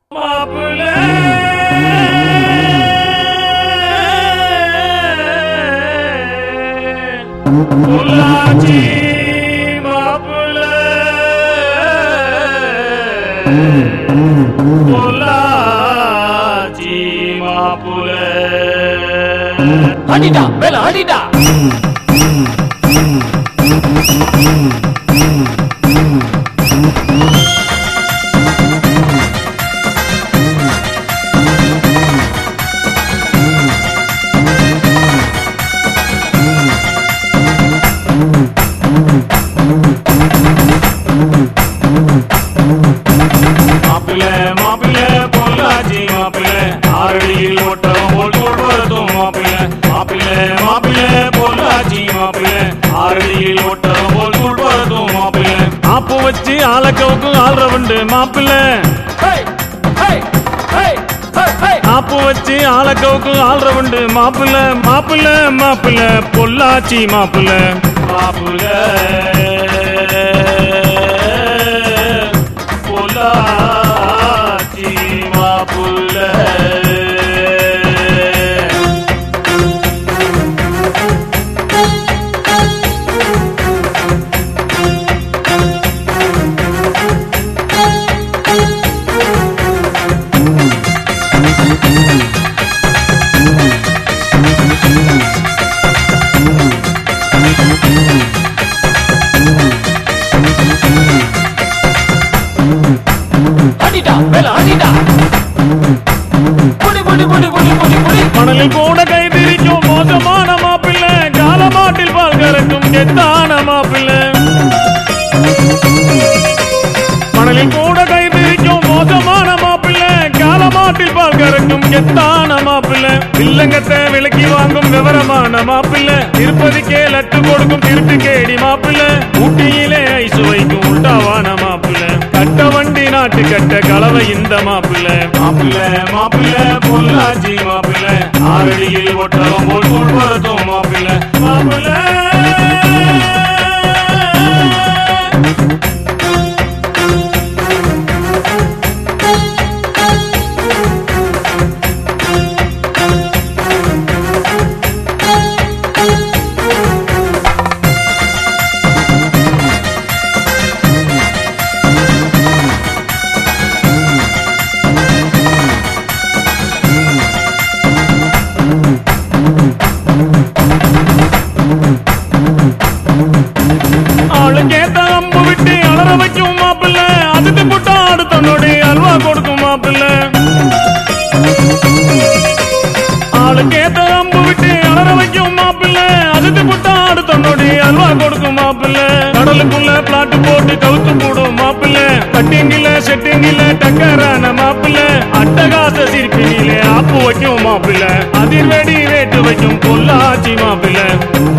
மாப்பிள்ளை பொள்ளாச்சி மாப்பிள்ளை பொள்ளாச்சி மாப்பிள்ளை அடிடா மேல அடிடா மாப்பிள்ளை பொள்ளாச்சி மாப்பிள்ளை ஆரடியில் ஓட்டம் போல் தோல்வதும் மாப்பிள்ளை பொள்ளாச்சி மாப்பிள்ளை ஆரடியில் ஓட்டம் போல் தோல்வதும் மாப்பிள்ளை ஆப்பு வச்சு ஆலக்கவுக்கும் ஆள்றவண்டு மாப்பிள்ளை ஆப்பு வச்சு ஆலக்கவுக்கும் ஆள்றவண்டு மாப்பிள்ளை பொள்ளாச்சி மாப்பிள்ளை பொள்ளாச்சி மாப்பிள்ளை மணலில் கூட கை பிரிக்கும் மோசமான மாப்பிள்ளை காலமாட்டில் பால் கறக்கும் கெத்தான மாப்பிள்ளை மணலில் கூட கை பிரிக்கும் மோசமான மாப்பிள்ளை காலமாட்டில் பால் கறக்கும் கெத்தான மாப்பிள்ளை வில்லங்கத்தை விலக்கி வாங்கும் விவரமான மாப்பிள்ளை திருப்பதிக்கே லட்டு கொடுக்கும் திருட்டு கேடி மாப்பிள்ளை ஊட்டியிலே ஐசு வைக்கும் உண்டாவான மாப்பிள்ளை கட்ட வண்டி நாட்டு கட்ட கலவை இந்த மாப்பிள்ளை பொள்ளாச்சி மாப்பிள்ளை ஆரடியில் ஒட்டகம் போல் கொள்வதும் மாப்பிள்ளை ஆளுக்கேத்த அம்பு விட்டு அலற வைக்கும் மாப்பிள்ளை அதுக்கு போட்டா அடுத்த நொடி அல்வா கொடுக்கும் மாப்பிள்ளை ஆளுக்கேத்த அம்பு விட்டு அலற வைக்கும் மாப்பிள்ளை அதுக்கு போட்டா அடுத்த நொடி அல்வா கொடுக்கும் மாப்பிள்ளை கடலுக்குள்ள பிளாட்டு போட்டு கவுத்து போடும் மாப்பிள்ளை கட்டிங்கில செட்டிங்கில டக்கரான மாப்பிள்ளை அட்டகாச சிரிப்பினிலே ஆப்பு வைக்கும் மாப்பிள்ளை அதிர்வெடி வேட்டு வைக்கும் பொள்ளாச்சி மாப்பிள்ளை